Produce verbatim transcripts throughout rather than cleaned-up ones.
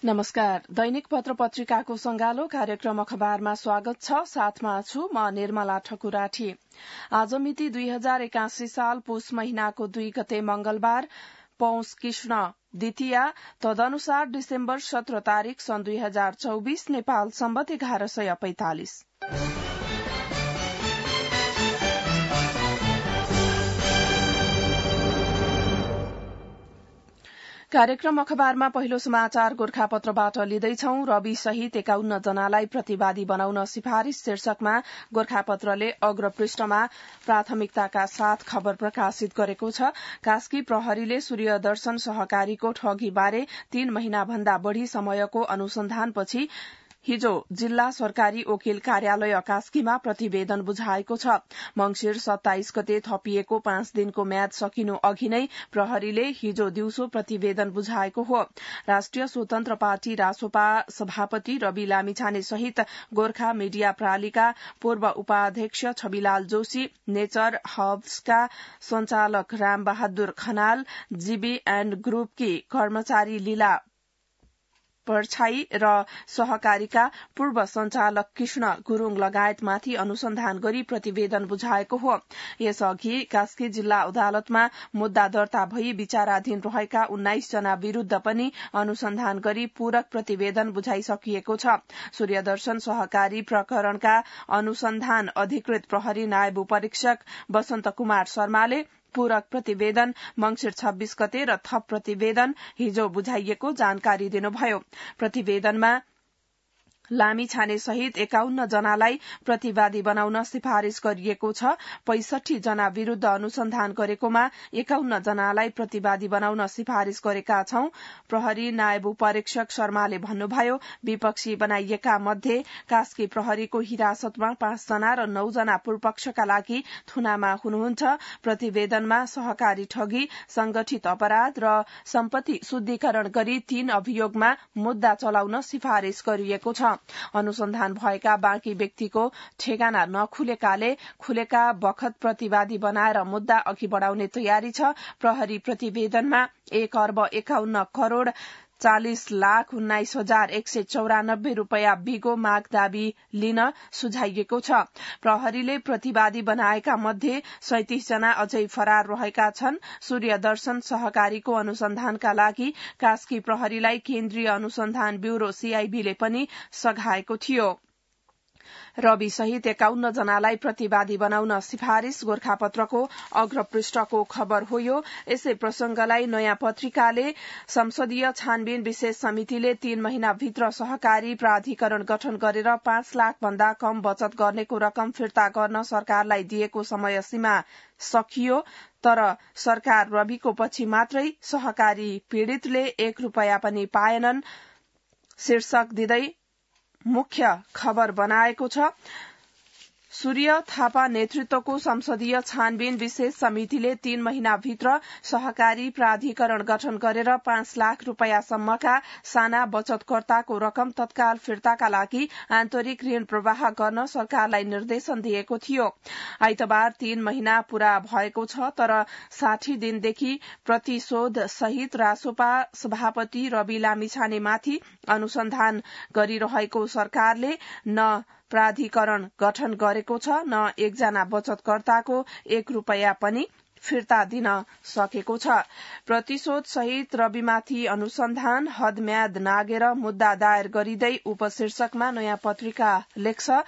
नमस्कार। दैनिक पत्र पत्रिकाको संगालो कार्यक्रम अखबारमा स्वागत छ। साथमा छु म निर्मला ठकुराठी। आज मिति दुई हजार एकासी साल पुष महिनाको दुई गते मंगलबार, पौष कृष्ण द्वितीया, तदनुसार डिसेम्बर सत्र तारीक सन् दुई हजार चौबीस, नेपाल सम्बत एघार सय पैंतालिस। कार्यक्रम अखबारमा पहिलो समाचार गोर्खापत्रबाट लिँदैछौ। रवि सहित एकाउन्न जनालाई प्रतिवादी बनाउन सिफारिश शीर्षकमा गोर्खापत्रले अग्रपृष्ठमा प्राथमिकताका साथ खबर प्रकाशित गरेको छ। कास्की प्रहरीले सूर्यदर्शन सहकारीको ठगीबारे तीन महिना भन्दा बढ़ी समयको अनुसन्धानपछि हिजो जिल्ला सरकारी वकिल कार्यालय कास्कीमा प्रतिवेदन बुझाएको छ। मंगिर सत्ताइस गते थपिएको पाँच दिनको म्याद सकिनु अघि नै प्रहरीले हिजो दिउँसो प्रतिवेदन बुझाएको हो। राष्ट्रिय स्वतन्त्र पार्टी रासोपा सभापति रवि लामिछाने सहित गोर्खा मीडिया प्रालिका पूर्व उपाध्यक्ष छविलाल जोशी, नेचर हब्सका संचालक राम बहादुर खनाल, जीबी एण्ड ग्रुपकी कर्मचारी लीला पर्छाई र सहकारीका पूर्व संचालक कृष्ण गुरूङ लगायतमाथि अनुसन्धान गरी प्रतिवेदन बुझाएको हो। यसअघि कास्की जिल्ला अदालतमा मुद्दा दर्ता भई विचाराधीन रहेका उन्नाइस जना विरूद्ध पनि अनुसन्धान गरी पूरक प्रतिवेदन बुझाइसकिएको छ। सूर्यदर्शन सहकारी प्रकरणका अनुसन्धान अधिकृत प्रहरी नायब उपरीक्षक वसन्त कुमार शर्माले पूरक प्रतिवेदन मंगिर छब्बीस गते र थप प्रतिवेदन हिजो बुझाइएको जानकारी दिनुभयो। प्रतिवेदनमा लामिछाने सहित एकाउन्न जनालाई प्रतिवादी बनाउन सिफारिश गरिएको छ। पैंसठी जना विरूद्ध अनुसन्धान गरेकोमा एकाउन्न जनालाई प्रतिवादी बनाउन सिफारिश गरेका छौं। प्रहरी नायब उपरीक्षक शर्माले भन्नुभयो, विपक्षी बनाइएका मध्ये कास्की प्रहरीको हिरासतमा पाँच जना र नौ जना पूर्वपक्षका लागि थुनामा हुनुहुन्छ। प्रतिवेदनमा सहकारी ठगी, संगठित अपराध र सम्पत्ति शुद्धिकरण गरी तीन अभियोगमा मुद्दा चलाउन सिफारिश गरिएको छ। अनुसन्धान भएका बाँकी व्यक्तिको ठेगाना नखुलेकाले खुलेका बखत प्रतिवादी बनाएर मुद्दा अघि बढ़ाउने तयारी छ। प्रहरी प्रतिवेदनमा एक अर्ब एकाउन्न करोड़ चालिस लाख उन्नाइस हजार एक सय चौरानब्बे रूपियाँ बिगो माग दावी लिन सुझाइएको छ। प्रहरीले प्रतिवादी बनाएका मध्ये सैंतीस जना अझै फरार रहेका छन्। सूर्यदर्शन सहकारीको अनुसन्धानका लागि कास्की प्रहरीलाई केन्द्रीय अनुसन्धान ब्यूरो सीआईबीले पनि सघाएको थियो। रवि सहित एकाउन्न जनालाई प्रतिवादी बनाउन सिफारिश गोर्खापत्रको अग्रपृष्ठको खबर हो। यो यसै प्रसंगलाई नयाँ पत्रिकाले संसदीय छानबिन विशेष समितिले तीन महिना भित्र सहकारी प्राधिकरण गठन गरेर पाँच लाख भन्दा कम बचत गर्नेको रकम फिर्ता गर्न सरकारलाई दिएको समय सीमा सकियो, तर सरकार रविको पछि मात्रै सहकारी पीड़ितले एक रूपियाँ पनि पाएनन् शीर्षक दिँदै मुख्य खबर बनाएको छ। सूर्य थापा नेतृत्वको संसदीय छानबिन विशेष समितिले तीन महिनाभित्र सहकारी प्राधिकरण गठन गरेर पाँच लाख रूपियाँसम्मका साना बचतकर्ताको रकम तत्काल फिर्ताका लागि आन्तरिक ऋण प्रवाह गर्न सरकारलाई निर्देशन दिएको थियो। आइतबार तीन महिना पूरा भएको छ, तर साठी दिनदेखि प्रतिशोध सहित रासोपा सभापति रवि लामिछानेमाथि अनुसन्धान गरिरहेको सरकारले न प्राधिकरण गठन गरेको छ, न एकजना बचतकर्ताको एक रूपियाँ पनि फिर्ता दिन सकेको छ। प्रतिशोध सहित रविमाथि अनुसन्धान, हदम्याद नागेर मुद्दा दायर गरिँदै उपशीर्षकमा नयाँ पत्रिका लेख्छ,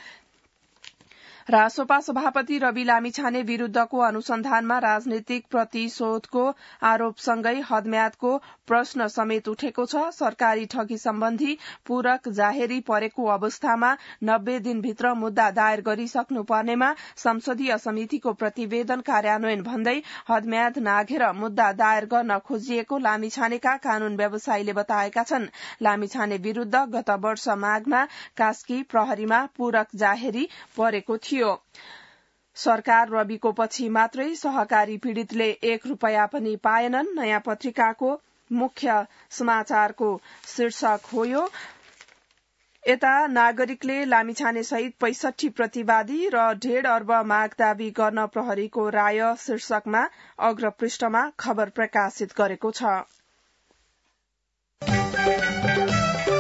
रासोपा सभापति रवि लामिछाने विरूद्धको अनुसन्धानमा राजनीतिक प्रतिशोधको आरोपसँगै हदम्यादको प्रश्न समेत उठेको छ। सरकारी ठगी सम्बन्धी पूरक जाहेरी परेको अवस्थामा नब्बे दिनभित्र मुद्दा दायर गरिसक्नु पर्नेमा संसदीय समितिको प्रतिवेदन कार्यान्वयन भन्दै हदम्याद नाघेर मुद्दा दायर गर्न खोजिएको लामिछानेका कानून व्यवसायीले बताएका छन्। लामिछाने विरूद्ध गत वर्ष माघमा कास्की प्रहरीमा पूरक जाहेरी परेको थियो। सरकार रविको पछि मात्रै सहकारी पीड़ितले एक रूपियाँ पनि पाएनन् नयाँ पत्रिकाको मुख्य समाचारको शीर्षक हो। यो यता नागरिकले लामिछाने सहित पैंसठी प्रतिवादी र डेढ़ अर्ब माग दावी गर्न प्रहरीको राय शीर्षकमा अग्रपृष्ठमा खबर प्रकाशित गरेको छ।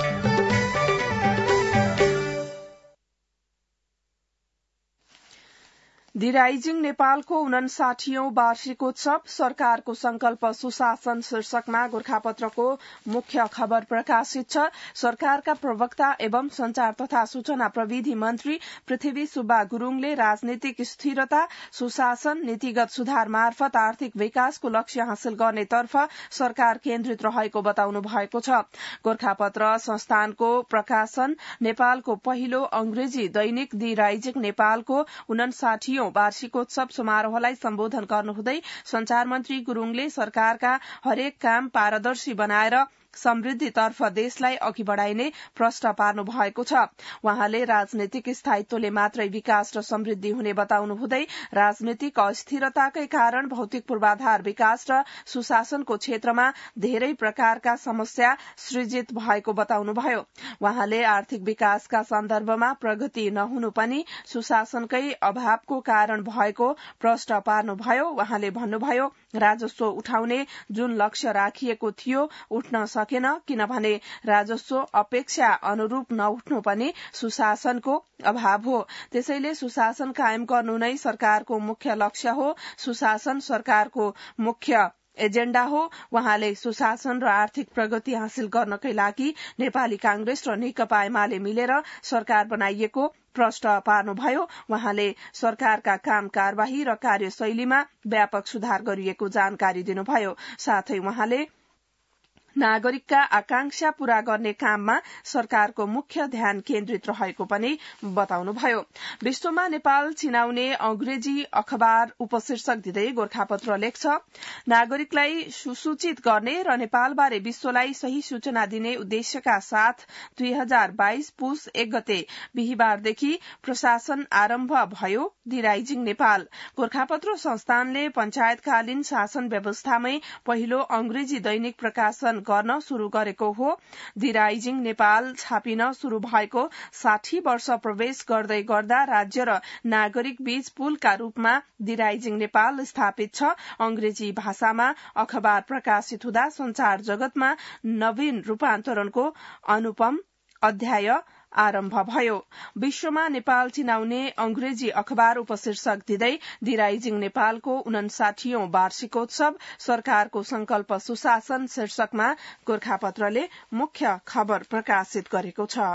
दि राइजिङ नेपालको उनन्साठीऔं वार्षिकोत्सव सरकारको संकल्प सुशासन शीर्षकमा गोरखापत्रको मुख्य खबर प्रकाशित छ। सरकारका प्रवक्ता एवं संचार तथा सूचना प्रविधि मन्त्री पृथ्वी सुब्बा गुरूङले राजनीतिक स्थिरता, सुशासन, नीतिगत सुधार मार्फत आर्थिक विकासको लक्ष्य हासिल गर्नेतर्फ सरकार केन्द्रित रहेको बताउनु भएको छ। गोरखापत्र संस्थानको प्रकाशन नेपालको पहिलो अंग्रेजी दैनिक दि राइजिङ नेपालको उनन्साठीऔं वार्षिकोत्सव समारोहलाई सम्बोधन गर्नुहुँदै संचार मन्त्री गुरूङले सरकारका हरेक काम पारदर्शी बनाएर समृद्धितर्फ देशलाई अघि बढ़ाइने प्रश्न पार्नु भएको छ। वहाँले राजनीतिक स्थायित्वले मात्रै विकास र समृद्धि हुने बताउनु हुँदै राजनीतिक अस्थिरताकै कारण भौतिक पूर्वाधार विकास र सुशासनको क्षेत्रमा धेरै प्रकारका समस्या सृजित भएको बताउनुभयो। वहाँले आर्थिक विकासका सन्दर्भमा प्रगति नहुनु पनि सुशासनकै अभावको कारण भएको प्रश्न पार्नुभयो। वहाँले भन्नुभयो, राजस्व उठाउने जुन लक्ष्य राखिएको थियो उठ्न सकेन, किनभने राजस्व अपेक्षा अनुरूप नउठ्नु पनि सुशासनको अभाव हो। त्यसैले सुशासन कायम गर्नु नै सरकारको मुख्य लक्ष्य हो। सुशासन सरकारको मुख्य एजेण्डा हो। वहाँले सुशासन र आर्थिक प्रगति हासिल गर्नकै लागि नेपाली कांग्रेस र नेकपा एमाले मिलेर सरकार बनाइएको प्रश्न पार्नुभयो। वहाँले सरकारका काम कारवाही र कार्यशैलीमा व्यापक सुधार गरिएको जानकारी दिनुभयो। साथै वहाँले नागरिकका आकांक्षा पूरा गर्ने काममा सरकारको मुख्य ध्यान केन्द्रित रहेको पनि बताउनुभयो। विश्वमा नेपाल चिनाउने अंग्रेजी अखबार उपशीर्षक दिँदै गोरखापत्र लेख्छ, नागरिकलाई सुसूचित गर्ने र नेपालबारे विश्वलाई सही सूचना दिने उद्देश्यका साथ दुई हजार बाइस पुस एक गते बिहिबारदेखि प्रशासन आरम्भ भयो दि राइजिङ नेपाल। गोरखापत्र संस्थानले पञ्चायतकालीन शासन व्यवस्थामै पहिलो अंग्रेजी दैनिक प्रकाशन गर्न शुरू गरेको हो। दि राइजिङ नेपाल छापिन शुरू भएको साठी वर्ष प्रवेश गर्दै गर्दा राज्य र नागरिक बीच पुलका रूपमा दि राइजिङ नेपाल स्थापित छ। अंग्रेजी भाषामा अखबार प्रकाशित हुँदा संचार जगतमा नवीन रूपान्तरणको अनुपम अध्याय आरम्भ भयो। विश्वमा नेपाल चिनाउने अंग्रेजी अखबार उपशीर्षक दिँदै दि राइजिङ नेपालको उनन्साठीऔं वार्षिकोत्सव सरकारको संकल्प सुशासन शीर्षकमा गोरखापत्रले मुख्य खबर प्रकाशित गरेको छ।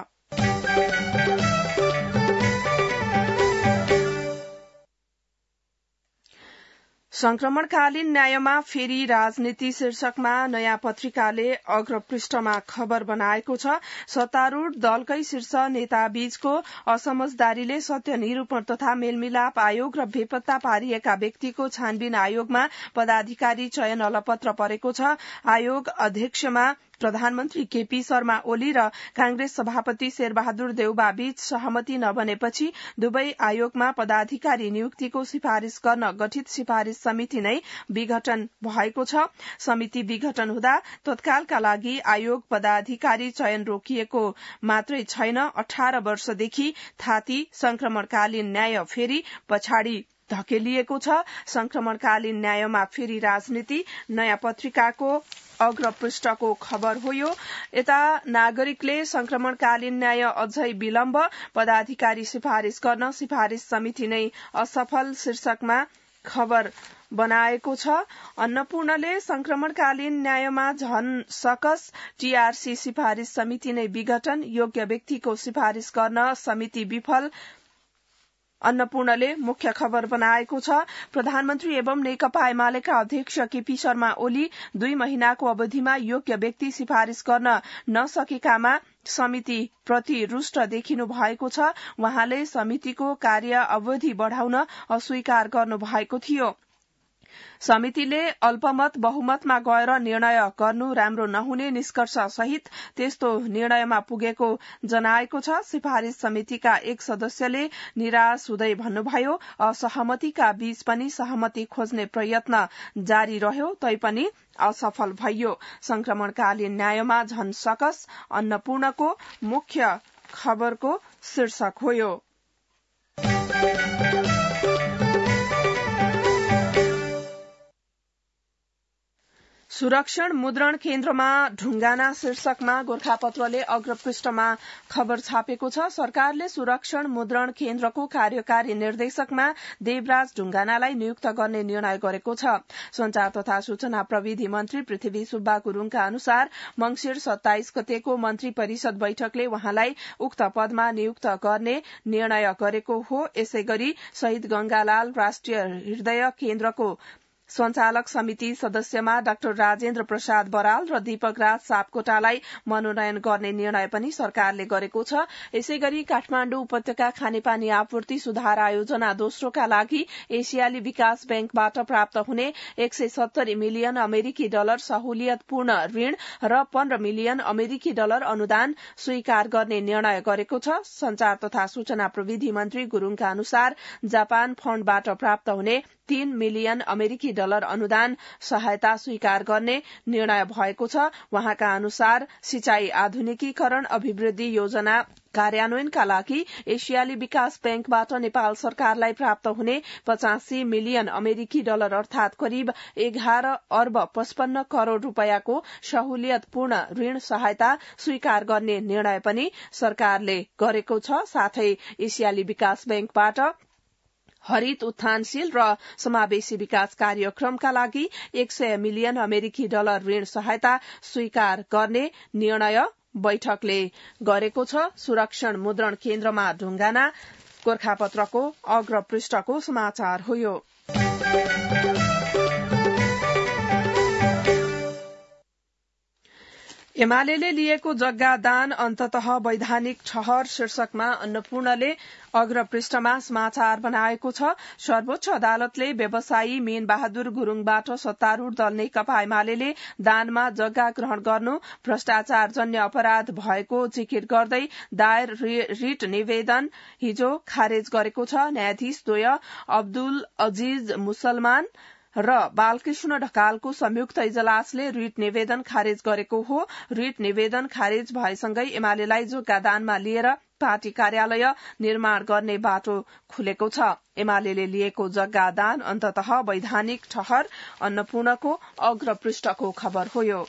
संक्रमणकालीन न्यायमा फेरि राजनीति शीर्षकमा नयाँ पत्रिकाले अग्रपृष्ठमा खबर बनाएको छ। सत्तारूढ़ दलकै शीर्ष नेताबीचको असमझदारीले सत्य निरूपण तथा मेलमिलाप आयोग र बेपत्ता पारिएका व्यक्तिको छानबिन आयोगमा पदाधिकारी चयन अलपत्र परेको छ। आयोग अध्यक्षमा प्रधानमन्त्री केपी शर्मा ओली र कांग्रेस सभापति शेरबहादुर देउबा बीच सहमति नबनेपछि दुवै आयोगमा पदाधिकारी नियुक्तिको सिफारिश गर्न गठित सिफारिश समिति नै विघटन भएको छ। समिति विघटन हुँदा तत्कालका लागि आयोग पदाधिकारी चयन रोकिएको मात्रै छैन, अठार वर्षदेखि थाती संक्रमणकालीन न्याय फेरि पछाडि धकेलिएको छ। संक्रमणकालीन न्यायमा फेरि राजनीति नयाँ पत्रिकाको अग्रपृष्ठको खबर हो यो। यता नागरिकले संक्रमणकालीन न्याय अझै विलम्ब, पदाधिकारी सिफारिश गर्न सिफारिश समिति नै असफल शीर्षकमा खबर बनाएको छ। अन्नपूर्णले संक्रमणकालीन न्यायमा झन सकस, टीआरसी सिफारिश समिति नै विघटन, योग्य व्यक्तिको सिफारिश गर्न समिति विफल, अन्नपूर्णले मुख्य खबर बनाएको छ। प्रधानमन्त्री एवं नेकपा एमालेका अध्यक्ष केपी शर्मा ओली दुई महिनाको अवधिमा योग्य व्यक्ति सिफारिश गर्न नसकेकामा समिति प्रति रुष्ट देखिनु भएको छ। वहाँले समितिको कार्य अवधि बढ़ाउन अस्वीकार गर्नु भएको थियो। समितिले अल्पमत बहुमतमा गएर निर्णय गर्नु राम्रो नहुने निष्कर्ष सहित त्यस्तो निर्णयमा पुगेको जनाएको छ। सिफारिश समितिका एक सदस्यले निराश हुँदै भन्नुभयो, असहमतिका बीच पनि सहमति खोज्ने प्रयत्न जारी रह्यो, तैपनि असफल भइयो। संक्रमणकालीन न्यायमा झन सकस, अन्नपूर्णको मुख्य खबरको शीर्षक हो यो। सुरक्षण मुद्रण केन्द्रमा ढुङ्गाना शीर्षकमा गोरखापत्रले अग्रपृष्ठमा खबर छापेको छ। सरकारले सुरक्षण मुद्रण केन्द्रको कार्यकारी निर्देशकमा देवराज ढुङ्गानालाई नियुक्त गर्ने निर्णय गरेको छ। संचार तथा सूचना प्रविधि मन्त्री पृथ्वी सुब्बा गुरूङका अनुसार मंगिर सत्ताइस गतेको मन्त्री परिषद बैठकले उहाँलाई उक्त पदमा नियुक्त गर्ने निर्णय गरेको हो। यसै गरी शहीद गंगालाल राष्ट्रिय हृदय केन्द्रको संचालक समिति सदस्यमा डाक्टर राजेन्द्र प्रसाद बराल र दीपक राज सापकोटालाई मनोनयन गर्ने निर्णय पनि सरकारले गरेको छ। यसै गरी काठमाण्डु उपत्यका खानेपानी आपूर्ति सुधार आयोजना दोस्रोका लागि एसियाली विकास बैंकबाट प्राप्त हुने एक सय सत्तरी मिलियन अमेरिकी डलर सहुलियतपूर्ण ऋण र पन्ध्र मिलियन अमेरिकी डलर अनुदान स्वीकार गर्ने निर्णय गरेको छ। संचार तथा सूचना प्रविधि मन्त्री गुरूङका अनुसार जापान फण्डबाट प्राप्त हुने तीन मिलियन अमेरिकी डलर अनुदान सहायता स्वीकार गर्ने निर्णय भएको छ। वहाँका अनुसार सिंचाई आधुनिकीकरण अभिवृद्धि योजना कार्यान्वयनका लागि एसियाली विकास बैंकबाट नेपाल सरकारलाई प्राप्त हुने पचासी मिलियन अमेरिकी डलर अर्थात करिब एघार अर्ब पचपन्न करोड़ रूपियाँको सहुलियतपूर्ण ऋण सहायता स्वीकार गर्ने निर्णय पनि सरकारले गरेको छ। साथै एसियाली विकास बैंकबाट हरित उत्थानशील र समावेशी विकास कार्यक्रमका लागि एक सय मिलियन अमेरिकी डलर ऋण सहायता स्वीकार गर्ने निर्णय बैठकले गरेको छ। सुरक्षण मुद्रण केन्द्रमा ढुङ्गाना गोरखापत्रको अग्रपृष्ठको समाचार हो यो। एमाले लिएको जग्गा दान अन्ततः वैधानिक ठहर शीर्षकमा अन्नपूर्णले अग्रपृष्ठमा समाचार बनाएको छ। सर्वोच्च अदालतले व्यवसायी मीन बहादुर गुरूङबाट सत्तारूढ़ दल नेकपा एमाले दानमा जग्गा ग्रहण गर्नु भ्रष्टाचारजन्य अपराध भएको जिकिर गर्दै दायर रिट निवेदन हिजो खारेज गरेको छ। न्यायाधीश द्वय अब्दुल अजीज मुसलमान र बालकृष्ण ढकालको संयुक्त इजलासले रिट निवेदन खारेज गरेको हो। रिट निवेदन खारेज भएसँगै एमालेलाई जग्गा दानमा लिएर पार्टी कार्यालय निर्माण गर्ने बाटो खुलेको छ। एमाले लिएको जग्गा दान अन्ततः वैधानिक ठहर अन्नपूर्णको अग्रपृष्ठको खबर हो यो।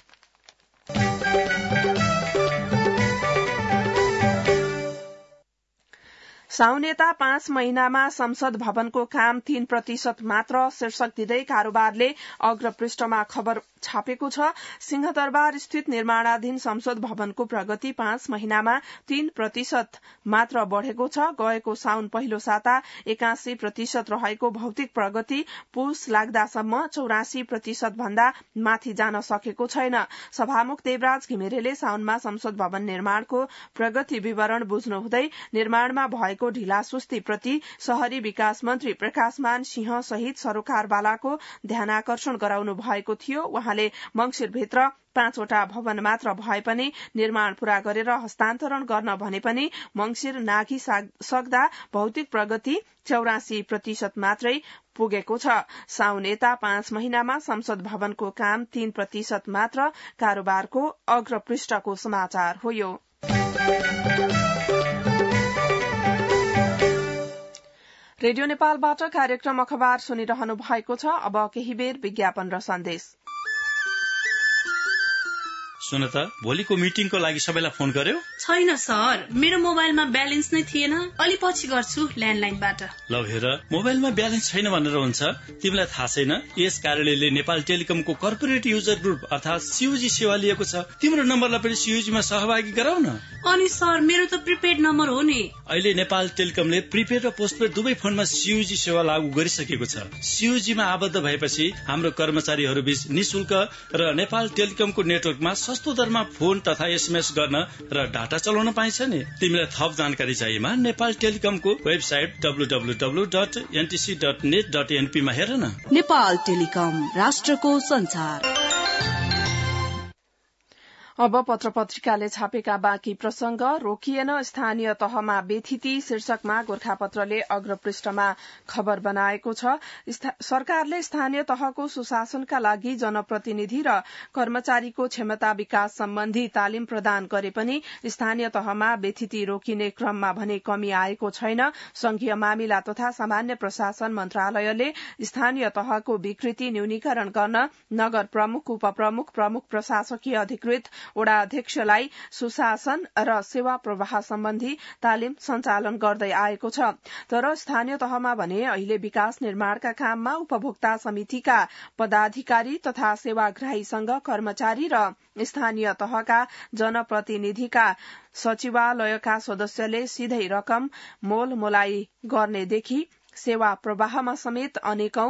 साउन यता पाँच महिनामा संसद भवनको काम तीन प्रतिशत मात्र शीर्षक दिँदै कारोबारले अग्रपृष्ठमा खबर छापेको छ। सिंहदरबार स्थित निर्माणाधीन संसद भवनको प्रगति पाँच महिनामा तीन प्रतिशत मात्र बढ़ेको छ। गएको साउन पहिलो साता एकासी प्रतिशत रहेको भौतिक प्रगति पुस लाग्दासम्म चौरासी प्रतिशत भन्दा माथि जान सकेको छैन। सभामुख देवराज घिमिरेले साउनमा संसद भवन निर्माणको प्रगति विवरण बुझ्नुहुँदै निर्माणमा भएको ढिलासुस्ती प्रति शहरी विकास मन्त्री प्रकाशमान सिंह सहित सरोकारवालाको ध्यानाकर्षण गराउनु भएको थियो। उहाँले मंगिरभित्र पाँचवटा भवन मात्र भए पनि निर्माण पूरा गरेर हस्तान्तरण गर्न भने पनि मंगिर नाघि सक्दा भौतिक प्रगति चौरासी प्रतिशत मात्रै पुगेको छ। साउन यता पाँच महिनामा संसद भवनको काम तीन प्रतिशत मात्र कारोबारको अग्रपृष्ठको समाचार हो यो। रेडियो नेपालबाट कार्यक्रम अखबार सुनिरहनु भएको छ। अब केही बेर विज्ञापन र सन्देश। सुन त भोलिको मिटिङको लागि सबैलाई फोन गर्यो? छैन सर, मेरो मोबाइलमा ब्यालेन्स नै थिएन। अलि पछि गर्छु ल्यान्डलाइनबाट। ल हेर, मोबाइलमा ब्यालेन्स छैन भनेर हुन्छ? तिमीलाई थाहा छैन यस कार्यालयले नेपाल टेलिकमको कर्पोरेट युजर ग्रुप अर्थात सीयूजी सेवा लिएको छ। तिम्रो नम्बरलाई पनि सीयूजीमा सहभागी गराउ न। अनि सर, मेरो त प्रिपेड नम्बर हो नि। अहिले नेपाल टेलिकमले प्रिपेड र पोस्टपेड दुवै फोनमा सीयूजी सेवा लागू गरिसकेको छ। सीयूजीमा आबद्ध भएपछि हाम्रो कर्मचारीहरू बीच निशुल्क र नेपाल टेलिकमको नेटवर्कमा सस्तो दरमा फोन तथा एसएमएस गर्न र डाटा चलाउन पाइन्छ नि। तिमीलाई थप जानकारी चाहिएमा नेपाल टेलिकमको website W W W dot NTC dot net dot NP मा हेर न। नेपाल टेलिकम, राष्ट्रको संचार। अब पत्र पत्रिकाले छापेका बाँकी प्रसंग। रोकिएन स्थानीय तहमा बेथिति शीर्षकमा गोरखापत्रले अग्रपृष्ठमा खबर बनाएको छ। सरकारले स्थानीय तहको सुशासनका लागि जनप्रतिनिधि र कर्मचारीको क्षमता विकास सम्बन्धी तालिम प्रदान गरे पनि स्थानीय तहमा बेथिति रोकिने क्रममा भने कमी आएको छैन। संघीय मामिला तथा सामान्य प्रशासन मन्त्रालयले स्थानीय तहको विकृति न्यूनीकरण गर्न नगर प्रमुख, उपप्रमुख, प्रमुख प्रशासकीय अधिकृत, वडा अध्यक्षलाई सुशासन र सेवा प्रवाह सम्बन्धी तालिम सञ्चालन गर्दै आएको छ। तर स्थानीय तहमा भने अहिले विकास निर्माणका काममा उपभोक्ता समितिका पदाधिकारी तथा सेवाग्राहीसँग कर्मचारी र स्थानीय तहका जनप्रतिनिधिका सचिवालयका सदस्यले सिधै रकम मोल मोलाई गर्नेदेखि सेवा प्रवाहमा समेत अनेकौं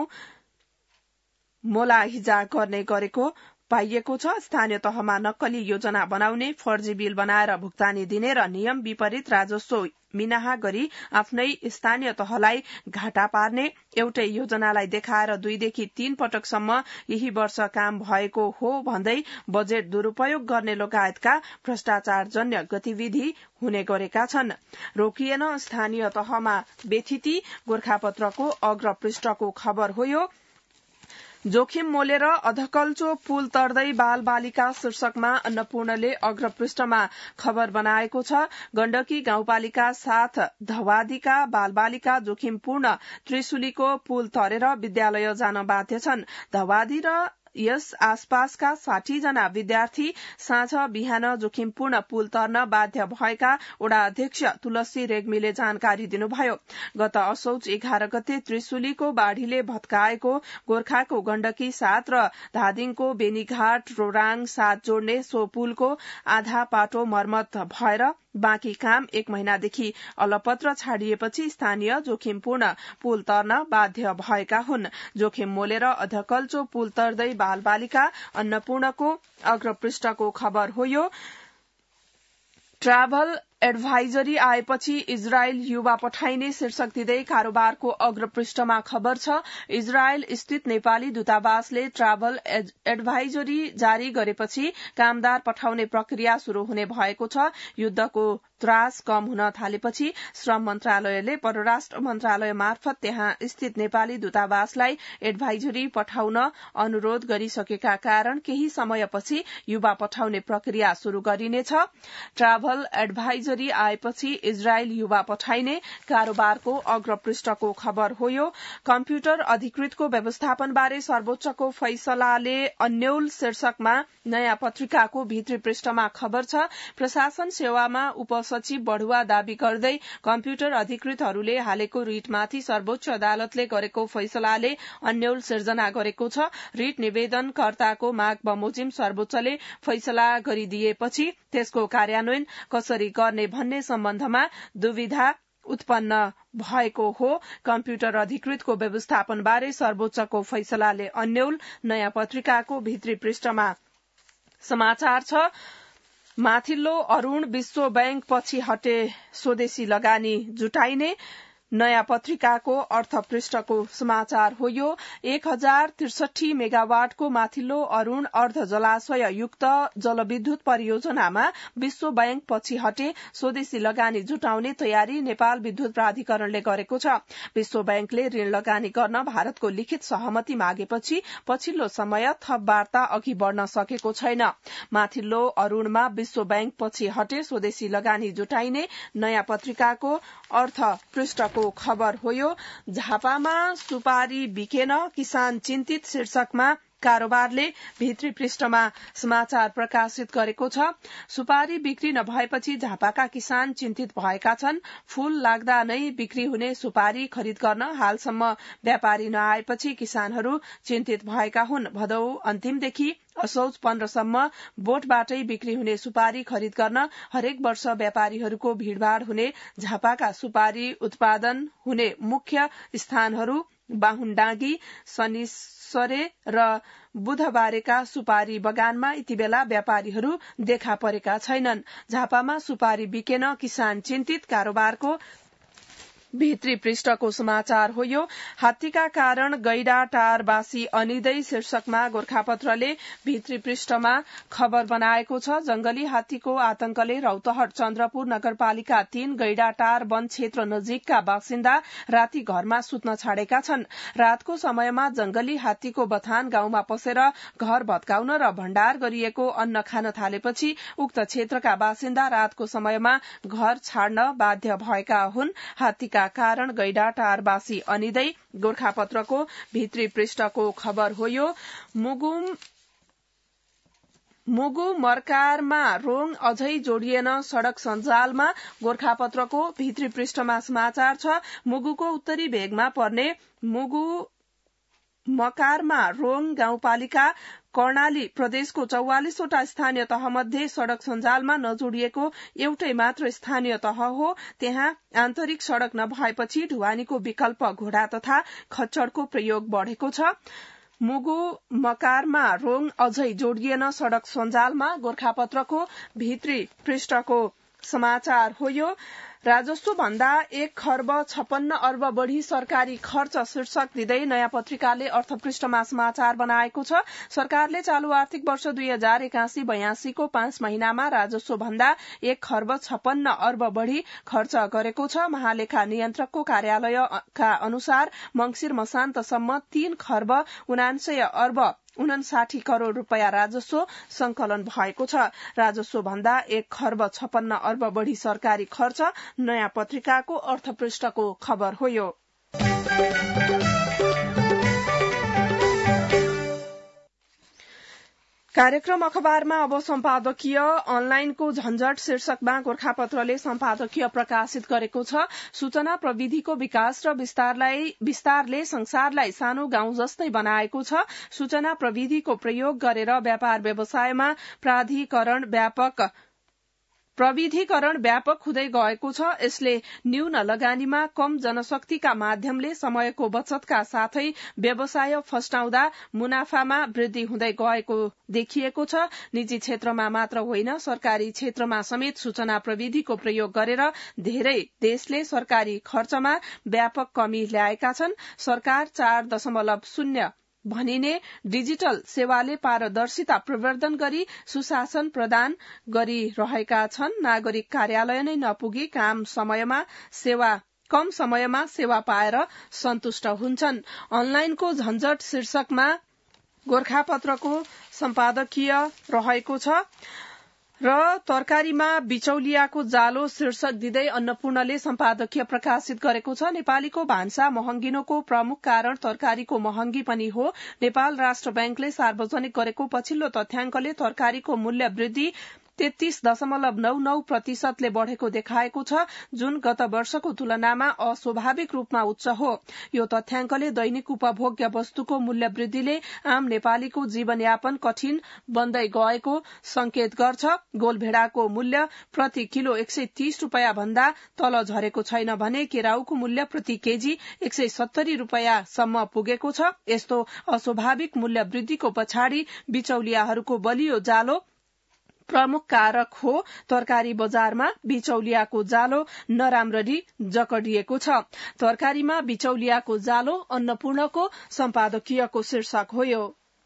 मोलाहिजा गर्ने गरेको पाइएको छ। स्थानीय तहमा नक्कली योजना बनाउने, फर्जी बिल बनाएर भुक्तानी दिने र नियम विपरीत राजस्व मिनाहा गरी आफ्नै स्थानीय तहलाई घाटा पार्ने, एउटै योजनालाई देखाएर दुईदेखि तीन पटकसम्म यही वर्ष काम भएको हो भन्दै बजेट दुरूपयोग गर्ने लगायतका भ्रष्टाचारजन्य गतिविधि हुने गरेका छन्। रोकिएन स्थानीय तहमा बेथिति गोरखापत्रको अग्रपृष्ठको खबर हो। यो जोखिम मोलेर अधकल्चो पुल तर्दै बाल बालिका शीर्षकमा अन्नपूर्णले अग्रपृष्ठमा खबर बनाएको छ। गण्डकी गाउँपालिका साथ धवादीका बाल बालिका जोखिमपूर्ण त्रिशुलीको पुल तरेर विद्यालय जान बाध्य छन्। धवादी र यस आसपासका साठी जना विद्यार्थी साँझ बिहान जोखिमपूर्ण पुल तर्न बाध्य भएका वडा अध्यक्ष तुलसी रेग्मीले जानकारी दिनुभयो। गत असौज एघार गते त्रिशुलीको बाढ़ीले भत्काएको गोर्खाको गण्डकी सात र धादिङको बेनीघाट रोराङ सात जोड्ने सो पुलको आधा पाटो मर्मत भएर बाँकी काम एक महिनादेखि अलपत्र छाडिएपछि स्थानीय जोखिमपूर्ण पुल तर्न बाध्य भएका हुन्। जोखिम मोलेर अधकल्चो पुल तर्दै बाल बालिका अन्नपूर्णको अग्रपृष्ठको खबर हो। यो ट्राभल एडभाइजरी आएपछि इजरायल युवा पठाइने शीर्षक दिँदै कारोबारको अग्रपृष्ठमा खबर छ। इजरायल स्थित नेपाली दूतावासले ट्राभल एडभाइजरी जारी गरेपछि कामदार पठाउने प्रक्रिया शुरू हुने भएको छ। युद्धको त्रास कम हुन थालेपछि श्रम मन्त्रालयले परराष्ट्र मन्त्रालय मार्फत त्यहाँ स्थित नेपाली दूतावासलाई एडभाइजरी पठाउन अनुरोध गरिसकेका कारण केही समयपछि युवा पठाउने प्रक्रिया शुरू गरिनेछ। ट्राभल एडभाइजरी आएपछि इजरायल युवा पठाइने कारोबारको अग्रपृष्ठको खबर हो। यो कम्प्युटर अधिकृतको व्यवस्थापनबारे सर्वोच्चको फैसलाले अन्यल शीर्षकमा नयाँ पत्रिकाको भित्री पृष्ठमा खबर छ। प्रशासन सेवामा उपसचिव बढ़ुवा दावी गर्दै कम्प्युटर अधिकृतहरूले हालेको रिटमाथि सर्वोच्च अदालतले गरेको फैसलाले अन्यल सिर्जना गरेको छ। रिट निवेदनकर्ताको माग बमोजिम सर्वोच्चले फैसला गरिदिएपछि त्यसको कार्यान्वयन कसरी गर्ने भन्ने सम्बन्धमा दुविधा उत्पन्न भएको हो। कम्प्युटर अधिकृतको व्यवस्थापनबारे सर्वोच्चको फैसलाले अन्यल नयाँ पत्रिकाको भित्री पृष्ठमा समाचार छ। माथिल्लो अरूण विश्व बैंक पछि हटे स्वदेशी लगानी जुटाइने नयाँ पत्रिकाको अर्थ पृष्ठको समाचार हो। यो एक हजार त्रिसठी मेगावाटको माथिल्लो अरूण अर्ध जलाशय युक्त जलविद्युत परियोजनामा विश्व बैंक पछि हटे स्वदेशी लगानी जुटाउने तयारी नेपाल विद्युत प्राधिकरणले गरेको छ। विश्व बैंकले ऋण लगानी गर्न भारतको लिखित सहमति मागेपछि पछिल्लो समय थप वार्ता अघि बढ़न सकेको छैन। माथिल्लो अरूणमा विश्व बैंक पछि हटे स्वदेशी लगानी जुटाइने नयाँ पत्रिकाको अर्थ पृष्ठको खबर हो। यो झापामा सुपारी बिकेन किसान चिन्तित शीर्षकमा कारोबारले भित्री पृष्ठमा समाचार प्रकाशित गरेको छ। सुपारी बिक्री नभएपछि झापाका किसान चिन्तित भएका छन्। फूल लाग्दा नै बिक्री हुने सुपारी खरिद गर्न हालसम्म व्यापारी नआएपछि किसानहरू चिन्तित भएका हुन्। भदौ अन्तिमदेखि असौज पन्ध्रसम्म बोटबाटै बिक्री हुने सुपारी खरिद गर्न हरेक वर्ष व्यापारीहरूको भीड़भाड़ हुने झापाका सुपारी उत्पादन हुने मुख्य स्थानहरू बाहुनडाँगी, शनिश्चरे र बुधबारेका सुपारी बगानमा यति बेला व्यापारीहरू देखा परेका छैनन्। झापामा सुपारी बिकेन किसान चिन्तित कारोबारको भित्री पृष्ठको समाचार हो यो। हात्तीका कारण गैडाटारवासी अनिदै शीर्षकमा गोरखापत्रले भित्री पृष्ठमा खबर बनाएको छ। जंगली हात्तीको आतंकले रौतहट चन्द्रपुर नगरपालिका तीन गैडाटार वन क्षेत्र नजिकका बासिन्दा राति घरमा सुत्न छाडेका छन्। रातको समयमा जंगली हात्तीको बथान गाउँमा पसेर घर भत्काउन र भण्डार गरिएको अन्न खान थालेपछि उक्त क्षेत्रका बासिन्दा रातको समयमा घर छाड्न बाध्य भएका हुन्। हात्तीका कारण गैडाटारवासी अनिदै गोरखापत्रको भित्री पृष्ठको खबर हो यो। मुगुम मुगु मर्कारमा रोङ अझै जोडिएन सड़क सञ्जालमा गोरखापत्रको भित्री पृष्ठमा समाचार छ। मुगुको उत्तरी भेगमा पर्ने मुगु मकारमा रोङ गाउँपालिका कर्णाली प्रदेशको चौवालिसवटा स्थानीय तहमध्ये सड़क सञ्जालमा नजोडिएको एउटै मात्र स्थानीय तह हो। त्यहाँ आन्तरिक सड़क नभएपछि ढुवानीको विकल्प घोडा तथा खच्चडको प्रयोग बढ़ेको छ। मुगु मकारमा रोङ अझै जोडिएन सड़क सञ्जालमा गोरखापत्रको भित्री पृष्ठको समाचार हो यो। राजस्व भन्दा एक खर्ब छप्पन्न अर्ब बढ़ी सरकारी खर्च शीर्षक दिँदै नयाँ पत्रिकाले अर्थपृष्ठमा समाचार बनाएको छ। सरकारले चालू आर्थिक वर्ष दुई हजार एकासी बयासीको पाँच महिनामा राजस्व भन्दा एक खर्ब छप्पन्न अर्ब बढ़ी खर्च गरेको छ। महालेखा नियन्त्रकको कार्यालयका अनुसार मंगिर मसान्तसम्म तीन खर्ब उनान्सय अर्ब उनासाठी करोड़ रूपियाँ राजस्व संकलन भएको छ। राजस्व भन्दा एक खर्ब छप्पन्न अर्ब बढ़ी सरकारी खर्च नयाँ पत्रिकाको अर्थपृष्ठको खबर हो यो। कार्यक्रम अखबारमा अब सम्पादकीय अनलाइनको झन्झट शीर्षकमा गोरखापत्रले सम्पादकीय प्रकाशित गरेको छ। सूचना प्रविधिको विकास र विस्तारलाई विस्तारले संसारलाई सानो गाउँ जस्तै बनाएको छ। सूचना प्रविधिको प्रयोग गरेर व्यापार व्यवसायमा प्राधिकरण व्यापक प्रविधिकरण व्यापक हुँदै गएको छ। यसले न्यून लगानीमा कम जनशक्तिका माध्यमले समयको बचतका साथै व्यवसाय फस्टाउँदा मुनाफामा वृद्धि हुँदै गएको देखिएको छ। निजी क्षेत्रमा मात्र होइन, सरकारी क्षेत्रमा समेत सूचना प्रविधिको प्रयोग गरेर धेरै देशले सरकारी खर्चमा व्यापक कमी ल्याएका छन्। सरकार चार दशमलव शून्य भनिने डिजिटल सेवाले पारदर्शिता प्रवर्धन गरी सुशासन प्रदान गरिरहेका छन्। नागरिक कार्यालय नै नपुगी काम समयमा सेवा कम समयमा सेवा पाएर सन्तुष्ट हुन्छन्। अनलाइनको झन्झट शीर्षकमा गोरखापत्रको सम्पादकीय रहेको छ र तरकारीमा बिचौलियाको जालो शीर्षक दिँदै अन्नपूर्णले सम्पादकीय प्रकाशित गरेको छ। नेपालीको भान्सा महँगिनुको प्रमुख कारण तरकारीको महँगी पनि हो। नेपाल राष्ट्र बैंकले सार्वजनिक गरेको पछिल्लो तथ्याङ्कले तरकारीको मूल्य वृद्धि तेत्तीस दशमलव नौ नौ प्रतिशतले बढ़ेको देखाएको छ, जुन गत वर्षको तुलनामा अस्वाभाविक रूपमा उच्च हो। यो तथ्याङ्कले दैनिक उपभोग्य वस्तुको मूल्य वृद्धिले आम नेपालीको जीवनयापन कठिन बन्दै गएको संकेत गर्छ। गोलभेड़ाको मूल्य प्रति किलो एक सय तीस रूपियाँ भन्दा तल झरेको छैन भने केराउको मूल्य प्रति केजी एक सय सत्तरी रूपियाँसम्म पुगेको छ। यस्तो अस्वाभाविक मूल्य वृद्धिको पछाडि बिचौलियाहरूको बलियो जालो प्रमुख कारक हो। तरकारी बजारमा बिचौलियाको जालो नराम्ररी जकडिएको छ। तरकारीमा बिचौलियाको जालो अन्नपूर्णको सम्पादकीयको शीर्षक हो यो।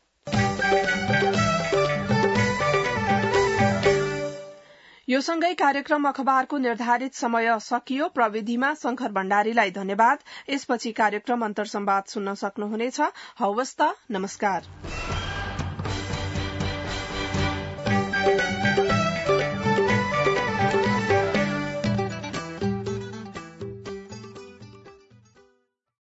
यो सँगै कार्यक्रम अखबारको निर्धारित समय सकियो। प्रविधिमा शंकर भण्डारीलाई धन्यवाद। यसपछि कार्यक्रम अन्तर्संवाद सुन्न सक्नुहुनेछ। हवस् त, नमस्कार।